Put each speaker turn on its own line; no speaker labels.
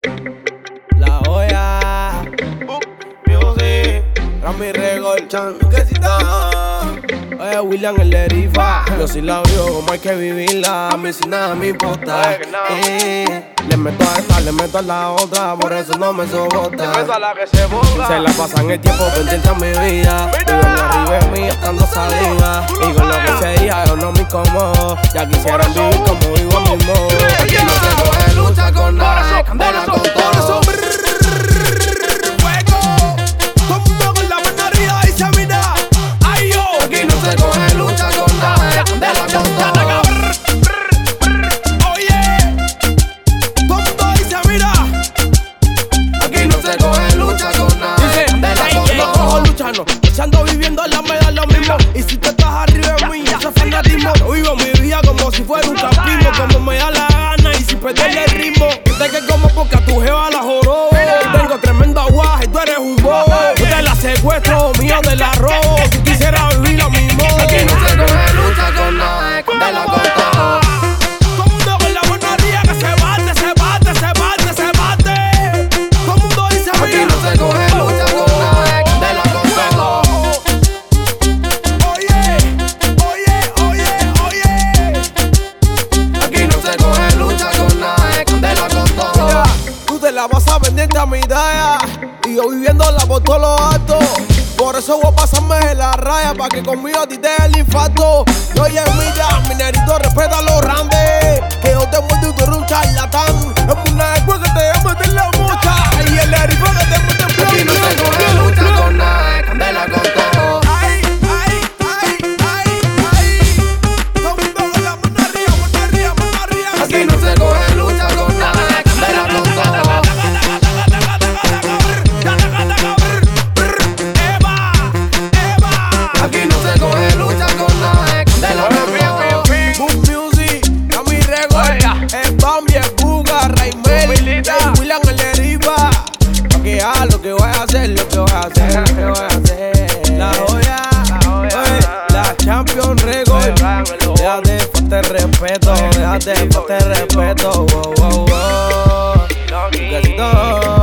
La olla, Music, Rami Regol, Chan, Oye, William el Erifa. Yo sí la vivo como hay que vivirla. A mí sin nada me importa. Le meto a esta, le meto a la otra. Por eso no me soporta. Se la pasan el tiempo pendiente a mi vida. Viven arriba de mí estando salida. Y con lo que se diga yo no me incomodo. Ya quisieran vivir como vivo mismo. Aquí no se coge lucha con nada. Candela con todo. Se coge lucha con nada, candela con todo.
Oye, todo mundo dice, mira.
Aquí no se coge lucha con nada, candela con todo.
No cojo lucha, no. Echando viviendo la me da lo mismo. Y si tú estás arriba de mí, eso es fanatismo. Yo vivo mi vida como si fuera un campismo. Como me da la gana y sin perderle el ritmo. De que como porque a tu jeva la joró. Tengo tremendo aguaje, tú eres un bobo. Yo te la secuestro, mío te la robo. Si quisiera vivir lo mismo.
Aquí no se coge lucha con nada, candela con todo.
Todo mundo con la monaría que se bate, se bate, se bate, se bate. Todo mundo dice,
aquí
mira.
no se coge lucha con nada, candela con todo.
Oye, oye, oye, oye.
Aquí no se coge lucha con nada, candela con todo.
Mira, tú te la vas a pendiente a mi idea. Y yo viviéndola por todos los altos. Por eso voy a pasarme en la raya, pa' que conmigo a ti te dé el infarto. Y oye, mira, mi negrito, respeta a los grandes. Que yo te muerdo y tú eres un charlatán. Es una después que te voy a meter la mocha. Y el negrito que te mete en
Aquí no se coge lucha con nada, candela con todo.
Ay, ay, ay, ay, ay. Todo el mundo con la mano arriba, mano arriba, mano arriba.
Aquí no se coge lucha con nada, candela con todo. Aquí no se coge lucha con nada, candela con todo.
Boom Music, Rami Regol, el Bambi, el Buga, Raimel, William el Erifa. Pa' que haga lo que voy a hacer, lo que voy a hacer, lo que voy a hacer. La olla, la Champion Regol. Déjate falta el respeto, déjate falta el respeto. Wow, wow, wow.